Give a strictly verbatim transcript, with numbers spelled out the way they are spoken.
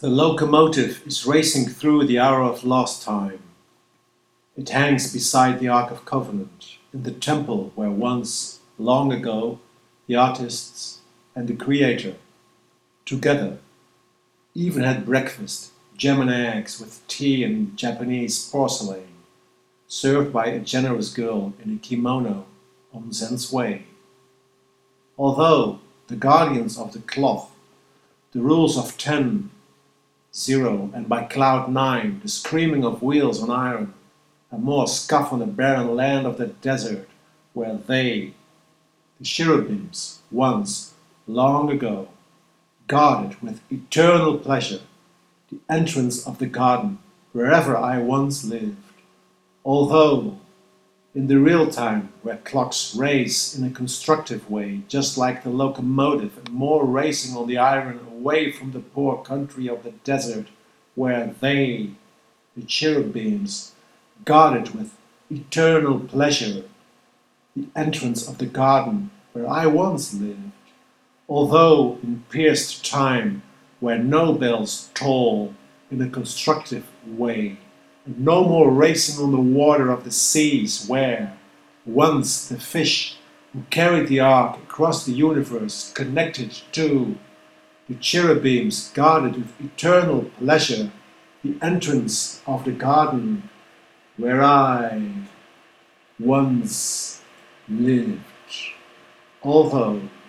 The locomotive is racing through the hour of lost time. It hangs beside the Ark of Covenant, in the temple where once, long ago, the artists and the Creator, together, even had breakfast, jam and eggs with tea and Japanese porcelain, served by a generous girl in a kimono on Zen's way. Although the guardians of the cloth, the rules of ten, zero, and by cloud nine, the screaming of wheels on iron, and more scuff on the barren land of the desert, where they, the cherubims, once, long ago, guarded with eternal pleasure the entrance of the garden wherever I once lived, although in the real time where clocks race in a constructive way, just like the locomotive, and more racing on the iron away from the poor country of the desert, where they, the cherubims, guarded with eternal pleasure the entrance of the garden where I once lived, although in pierced time where no bells toll in a constructive way, and no more racing on the water of the seas where, once the fish who carried the ark across the universe connected to the cherubims guarded with eternal pleasure the entrance of the garden where I once lived, although